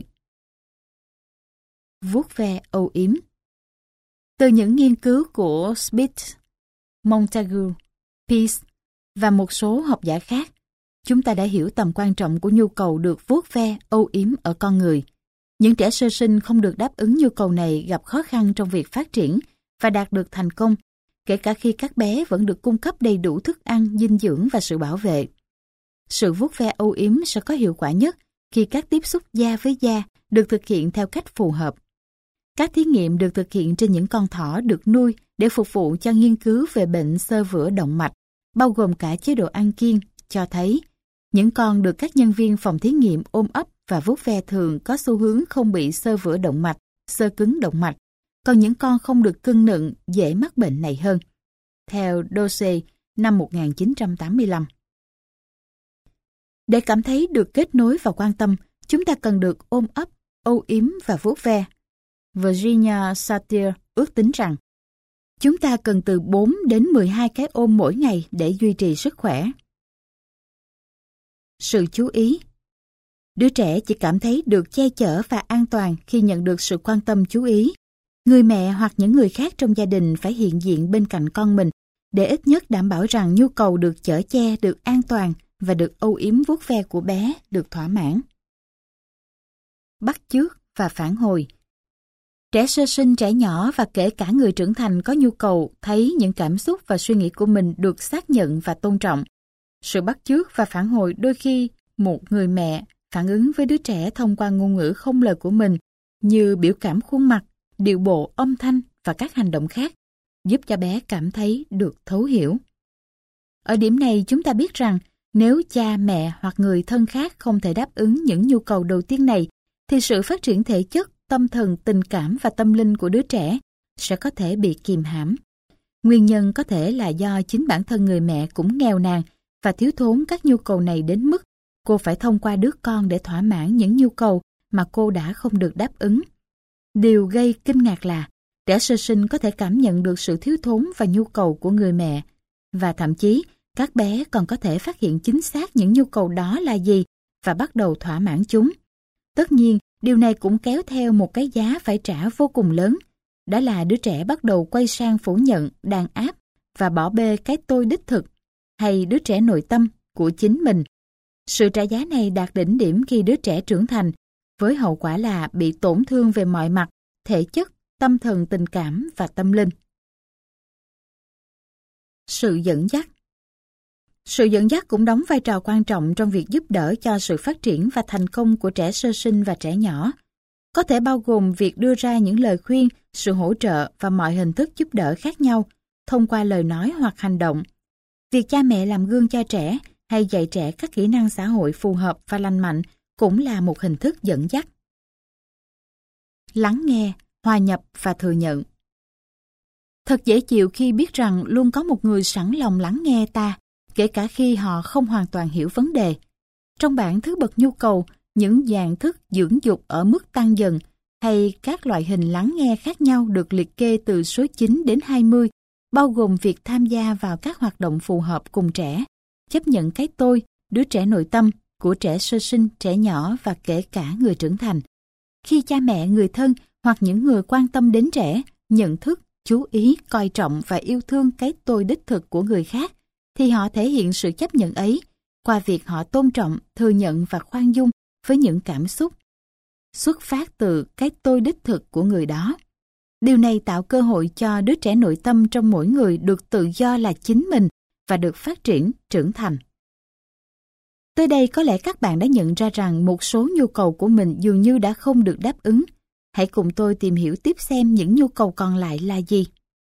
Vuốt ve âu yếm. Từ những nghiên cứu của Smith, Montague, Peace và một số học giả khác, chúng ta đã hiểu tầm quan trọng của nhu cầu được vuốt ve âu yếm ở con người. Những trẻ sơ sinh không được đáp ứng nhu cầu này gặp khó khăn trong việc phát triển và đạt được thành công, kể cả khi các bé vẫn được cung cấp đầy đủ thức ăn, dinh dưỡng và sự bảo vệ. Sự vuốt ve âu yếm sẽ có hiệu quả nhất khi các tiếp xúc da với da được thực hiện theo cách phù hợp. Các thí nghiệm được thực hiện trên những con thỏ được nuôi để phục vụ cho nghiên cứu về bệnh xơ vữa động mạch, bao gồm cả chế độ ăn kiêng, cho thấy những con được các nhân viên phòng thí nghiệm ôm ấp và vuốt ve thường có xu hướng không bị xơ vữa động mạch, xơ cứng động mạch, còn những con không được cưng nựng dễ mắc bệnh này hơn. Theo Dorsey năm 1985. Để cảm thấy được kết nối và quan tâm, chúng ta cần được ôm ấp, âu yếm và vuốt ve. Virginia Satir ước tính rằng chúng ta cần từ 4 đến 12 cái ôm mỗi ngày để duy trì sức khỏe. Sự chú ý. Đứa trẻ chỉ cảm thấy được che chở và an toàn khi nhận được sự quan tâm chú ý. Người mẹ hoặc những người khác trong gia đình phải hiện diện bên cạnh con mình để ít nhất đảm bảo rằng nhu cầu được chở che, được an toàn và được âu yếm vuốt ve của bé được thỏa mãn. Bắt chước và phản hồi. Trẻ sơ sinh, trẻ nhỏ và kể cả người trưởng thành có nhu cầu thấy những cảm xúc và suy nghĩ của mình được xác nhận và tôn trọng. Sự bắt chước và phản hồi đôi khi một người mẹ phản ứng với đứa trẻ thông qua ngôn ngữ không lời của mình như biểu cảm khuôn mặt, điệu bộ, âm thanh và các hành động khác, giúp cho bé cảm thấy được thấu hiểu. Ở điểm này chúng ta biết rằng nếu cha, mẹ hoặc người thân khác không thể đáp ứng những nhu cầu đầu tiên này, thì sự phát triển thể chất, tâm thần, tình cảm và tâm linh của đứa trẻ sẽ có thể bị kìm hãm. Nguyên nhân có thể là do chính bản thân người mẹ cũng nghèo nàn và thiếu thốn các nhu cầu này đến mức cô phải thông qua đứa con để thỏa mãn những nhu cầu mà cô đã không được đáp ứng. Điều gây kinh ngạc là trẻ sơ sinh có thể cảm nhận được sự thiếu thốn và nhu cầu của người mẹ, và thậm chí các bé còn có thể phát hiện chính xác những nhu cầu đó là gì và bắt đầu thỏa mãn chúng. Tất nhiên, điều này cũng kéo theo một cái giá phải trả vô cùng lớn. Đó là đứa trẻ bắt đầu quay sang phủ nhận, đàn áp và bỏ bê cái tôi đích thực, hay đứa trẻ nội tâm của chính mình. Sự trả giá này đạt đỉnh điểm khi đứa trẻ trưởng thành, với hậu quả là bị tổn thương về mọi mặt, thể chất, tâm thần, tình cảm và tâm linh. Sự dẫn dắt. Sự dẫn dắt cũng đóng vai trò quan trọng trong việc giúp đỡ cho sự phát triển và thành công của trẻ sơ sinh và trẻ nhỏ. Có thể bao gồm việc đưa ra những lời khuyên, sự hỗ trợ và mọi hình thức giúp đỡ khác nhau thông qua lời nói hoặc hành động. Việc cha mẹ làm gương cho trẻ hay dạy trẻ các kỹ năng xã hội phù hợp và lành mạnh cũng là một hình thức dẫn dắt. Lắng nghe, hòa nhập và thừa nhận. Thật dễ chịu khi biết rằng luôn có một người sẵn lòng lắng nghe ta, kể cả khi họ không hoàn toàn hiểu vấn đề. Trong bảng thứ bậc nhu cầu, những dạng thức dưỡng dục ở mức tăng dần hay các loại hình lắng nghe khác nhau được liệt kê từ số 9 đến 20, bao gồm việc tham gia vào các hoạt động phù hợp cùng trẻ, chấp nhận cái tôi, đứa trẻ nội tâm của trẻ sơ sinh, trẻ nhỏ và kể cả người trưởng thành. Khi cha mẹ, người thân hoặc những người quan tâm đến trẻ nhận thức, chú ý, coi trọng và yêu thương cái tôi đích thực của người khác, thì họ thể hiện sự chấp nhận ấy qua việc họ tôn trọng, thừa nhận và khoan dung với những cảm xúc xuất phát từ cái tôi đích thực của người đó. Điều này tạo cơ hội cho đứa trẻ nội tâm trong mỗi người được tự do là chính mình và được phát triển, trưởng thành. Tới đây có lẽ các bạn đã nhận ra rằng một số nhu cầu của mình dường như đã không được đáp ứng. Hãy cùng tôi tìm hiểu tiếp xem những nhu cầu còn lại là gì.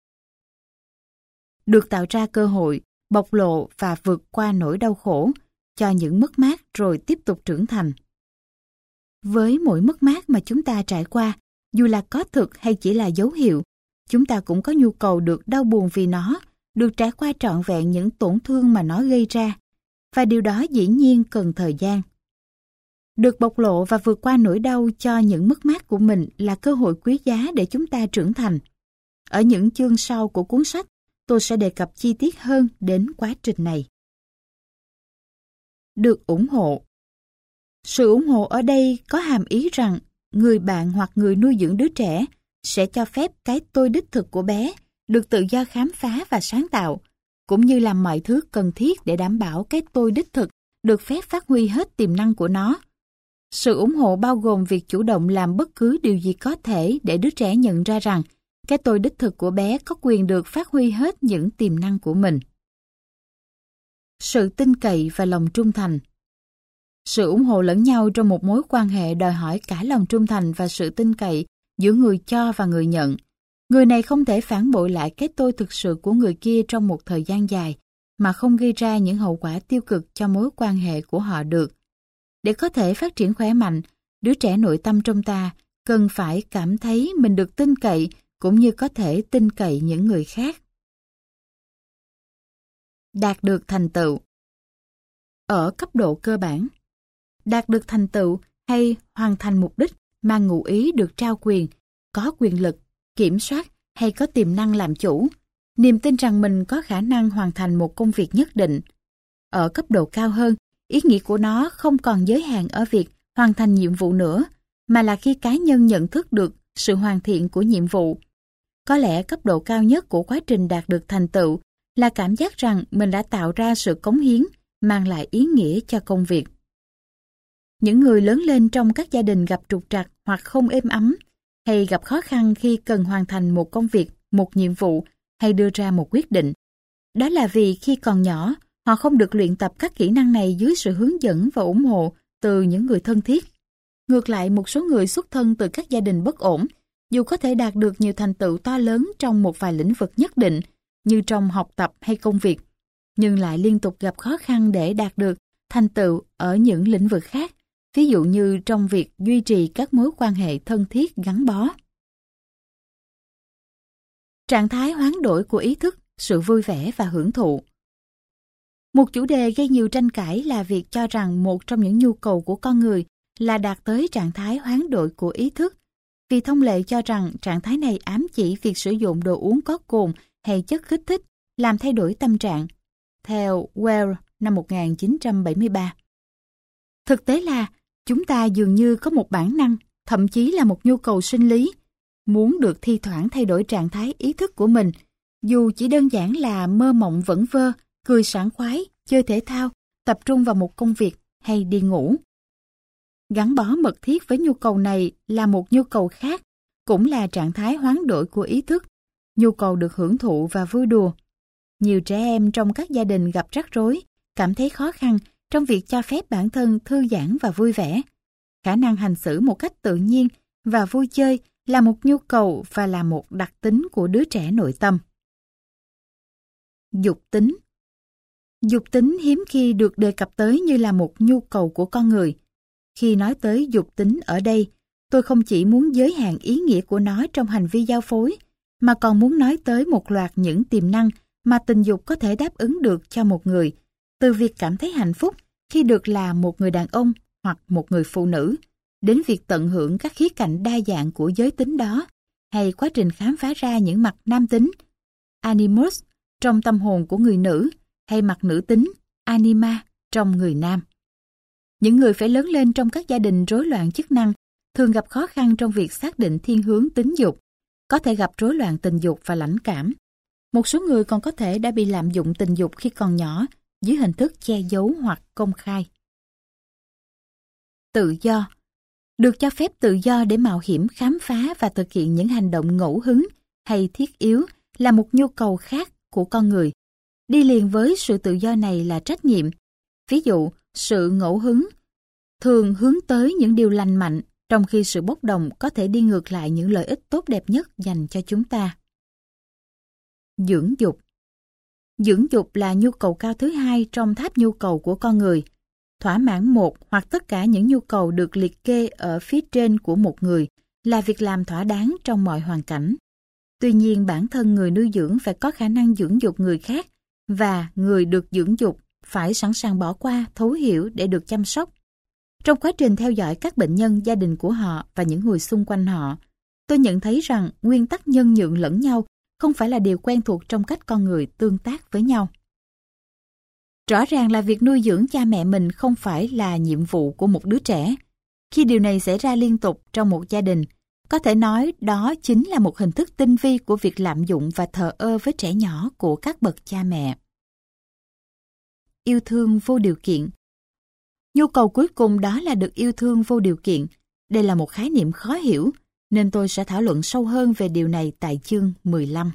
Được tạo ra cơ hội, bộc lộ và vượt qua nỗi đau khổ, cho những mất mát rồi tiếp tục trưởng thành. Với mỗi mất mát mà chúng ta trải qua, dù là có thực hay chỉ là dấu hiệu, chúng ta cũng có nhu cầu được đau buồn vì nó, được trải qua trọn vẹn những tổn thương mà nó gây ra, và điều đó dĩ nhiên cần thời gian. Được bộc lộ và vượt qua nỗi đau cho những mất mát của mình là cơ hội quý giá để chúng ta trưởng thành. Ở những chương sau của cuốn sách, tôi sẽ đề cập chi tiết hơn đến quá trình này. Được ủng hộ. Sự ủng hộ ở đây có hàm ý rằng người bạn hoặc người nuôi dưỡng đứa trẻ sẽ cho phép cái tôi đích thực của bé được tự do khám phá và sáng tạo, cũng như làm mọi thứ cần thiết để đảm bảo cái tôi đích thực được phép phát huy hết tiềm năng của nó. Sự ủng hộ bao gồm việc chủ động làm bất cứ điều gì có thể để đứa trẻ nhận ra rằng cái tôi đích thực của bé có quyền được phát huy hết những tiềm năng của mình. Sự tin cậy và lòng trung thành. Sự ủng hộ lẫn nhau trong một mối quan hệ đòi hỏi cả lòng trung thành và sự tin cậy giữa người cho và người nhận. Người này không thể phản bội lại cái tôi thực sự của người kia trong một thời gian dài mà không gây ra những hậu quả tiêu cực cho mối quan hệ của họ được. Để có thể phát triển khỏe mạnh, đứa trẻ nội tâm trong ta cần phải cảm thấy mình được tin cậy cũng như có thể tin cậy những người khác. Đạt được thành tựu. Ở cấp độ cơ bản, đạt được thành tựu hay hoàn thành mục đích mang ngụ ý được trao quyền, có quyền lực, kiểm soát hay có tiềm năng làm chủ, niềm tin rằng mình có khả năng hoàn thành một công việc nhất định. Ở cấp độ cao hơn, ý nghĩa của nó không còn giới hạn ở việc hoàn thành nhiệm vụ nữa, mà là khi cá nhân nhận thức được sự hoàn thiện của nhiệm vụ. Có lẽ cấp độ cao nhất của quá trình đạt được thành tựu là cảm giác rằng mình đã tạo ra sự cống hiến, mang lại ý nghĩa cho công việc. Những người lớn lên trong các gia đình gặp trục trặc hoặc không êm ấm, hay gặp khó khăn khi cần hoàn thành một công việc, một nhiệm vụ hay đưa ra một quyết định. Đó là vì khi còn nhỏ, họ không được luyện tập các kỹ năng này dưới sự hướng dẫn và ủng hộ từ những người thân thiết. Ngược lại, một số người xuất thân từ các gia đình bất ổn, dù có thể đạt được nhiều thành tựu to lớn trong một vài lĩnh vực nhất định, như trong học tập hay công việc, nhưng lại liên tục gặp khó khăn để đạt được thành tựu ở những lĩnh vực khác, ví dụ như trong việc duy trì các mối quan hệ thân thiết gắn bó. Trạng thái hoán đổi của ý thức, sự vui vẻ và hưởng thụ. Một chủ đề gây nhiều tranh cãi là việc cho rằng một trong những nhu cầu của con người là đạt tới trạng thái hoán đổi của ý thức, vì thông lệ cho rằng trạng thái này ám chỉ việc sử dụng đồ uống có cồn hay chất kích thích làm thay đổi tâm trạng, theo Well năm 1973. Thực tế là, chúng ta dường như có một bản năng, thậm chí là một nhu cầu sinh lý, muốn được thi thoảng thay đổi trạng thái ý thức của mình, dù chỉ đơn giản là mơ mộng vẩn vơ, cười sảng khoái, chơi thể thao, tập trung vào một công việc hay đi ngủ. Gắn bó mật thiết với nhu cầu này là một nhu cầu khác, cũng là trạng thái hoán đổi của ý thức, nhu cầu được hưởng thụ và vui đùa. Nhiều trẻ em trong các gia đình gặp rắc rối, cảm thấy khó khăn trong việc cho phép bản thân thư giãn và vui vẻ. Khả năng hành xử một cách tự nhiên và vui chơi là một nhu cầu và là một đặc tính của đứa trẻ nội tâm. Dục tính. Dục tính hiếm khi được đề cập tới như là một nhu cầu của con người. Khi nói tới dục tính ở đây, tôi không chỉ muốn giới hạn ý nghĩa của nó trong hành vi giao phối, mà còn muốn nói tới một loạt những tiềm năng mà tình dục có thể đáp ứng được cho một người, từ việc cảm thấy hạnh phúc khi được là một người đàn ông hoặc một người phụ nữ, đến việc tận hưởng các khía cạnh đa dạng của giới tính đó, hay quá trình khám phá ra những mặt nam tính, animus, trong tâm hồn của người nữ, hay mặt nữ tính, anima, trong người nam. Những người phải lớn lên trong các gia đình rối loạn chức năng thường gặp khó khăn trong việc xác định thiên hướng tính dục, có thể gặp rối loạn tình dục và lãnh cảm. Một số người còn có thể đã bị lạm dụng tình dục khi còn nhỏ dưới hình thức che giấu hoặc công khai. Tự do. Được cho phép tự do để mạo hiểm khám phá và thực hiện những hành động ngẫu hứng hay thiết yếu là một nhu cầu khác của con người. Đi liền với sự tự do này là trách nhiệm. Ví dụ, sự ngẫu hứng thường hướng tới những điều lành mạnh, trong khi sự bốc đồng có thể đi ngược lại những lợi ích tốt đẹp nhất dành cho chúng ta. Dưỡng dục. Dưỡng dục là nhu cầu cao thứ hai trong tháp nhu cầu của con người. Thỏa mãn một hoặc tất cả những nhu cầu được liệt kê ở phía trên của một người là việc làm thỏa đáng trong mọi hoàn cảnh. Tuy nhiên, bản thân người nuôi dưỡng phải có khả năng dưỡng dục người khác, và người được dưỡng dục phải sẵn sàng bỏ qua, thấu hiểu để được chăm sóc. Trong quá trình theo dõi các bệnh nhân, gia đình của họ và những người xung quanh họ, tôi nhận thấy rằng nguyên tắc nhân nhượng lẫn nhau không phải là điều quen thuộc trong cách con người tương tác với nhau. Rõ ràng là việc nuôi dưỡng cha mẹ mình không phải là nhiệm vụ của một đứa trẻ. Khi điều này xảy ra liên tục trong một gia đình, có thể nói đó chính là một hình thức tinh vi của việc lạm dụng và thờ ơ với trẻ nhỏ của các bậc cha mẹ. Yêu thương vô điều kiện. Nhu cầu cuối cùng đó là được yêu thương vô điều kiện. Đây là một khái niệm khó hiểu, nên tôi sẽ thảo luận sâu hơn về điều này tại chương 15.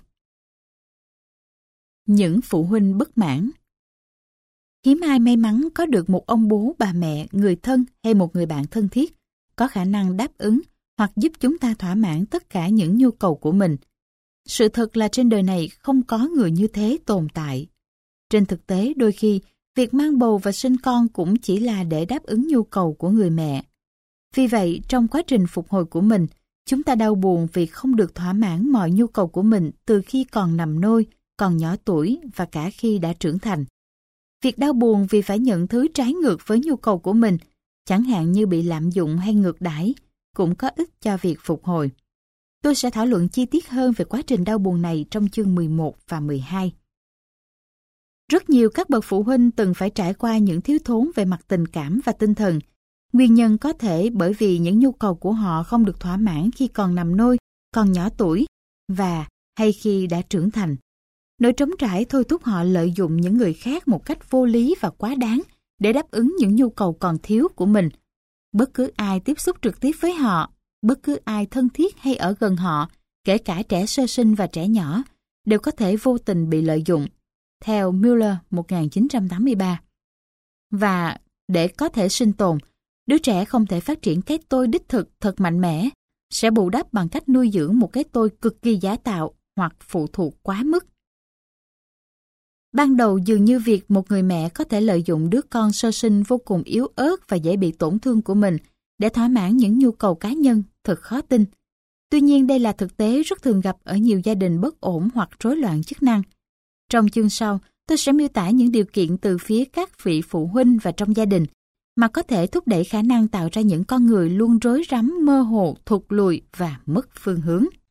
Những phụ huynh bất mãn. Hiếm ai may mắn có được một ông bố, bà mẹ, người thân hay một người bạn thân thiết có khả năng đáp ứng hoặc giúp chúng ta thỏa mãn tất cả những nhu cầu của mình. Sự thật là trên đời này không có người như thế tồn tại. Trên thực tế, đôi khi, việc mang bầu và sinh con cũng chỉ là để đáp ứng nhu cầu của người mẹ. Vì vậy, trong quá trình phục hồi của mình, chúng ta đau buồn vì không được thỏa mãn mọi nhu cầu của mình từ khi còn nằm nôi, còn nhỏ tuổi và cả khi đã trưởng thành. Việc đau buồn vì phải nhận thứ trái ngược với nhu cầu của mình, chẳng hạn như bị lạm dụng hay ngược đãi, cũng có ích cho việc phục hồi. Tôi sẽ thảo luận chi tiết hơn về quá trình đau buồn này trong chương 11 và 12. Rất nhiều các bậc phụ huynh từng phải trải qua những thiếu thốn về mặt tình cảm và tinh thần. Nguyên nhân có thể bởi vì những nhu cầu của họ không được thỏa mãn khi còn nằm nôi, còn nhỏ tuổi, và hay khi đã trưởng thành. Nỗi trống trải thôi thúc họ lợi dụng những người khác một cách vô lý và quá đáng để đáp ứng những nhu cầu còn thiếu của mình. Bất cứ ai tiếp xúc trực tiếp với họ, bất cứ ai thân thiết hay ở gần họ, kể cả trẻ sơ sinh và trẻ nhỏ, đều có thể vô tình bị lợi dụng, theo Mueller 1983. Và để có thể sinh tồn, đứa trẻ không thể phát triển cái tôi đích thực thật mạnh mẽ, sẽ bù đắp bằng cách nuôi dưỡng một cái tôi cực kỳ giả tạo hoặc phụ thuộc quá mức. Ban đầu dường như việc một người mẹ có thể lợi dụng đứa con sơ sinh vô cùng yếu ớt và dễ bị tổn thương của mình để thỏa mãn những nhu cầu cá nhân thật khó tin. Tuy nhiên đây là thực tế rất thường gặp ở nhiều gia đình bất ổn hoặc rối loạn chức năng. Trong chương sau, tôi sẽ miêu tả những điều kiện từ phía các vị phụ huynh và trong gia đình mà có thể thúc đẩy khả năng tạo ra những con người luôn rối rắm, mơ hồ, thụt lùi và mất phương hướng.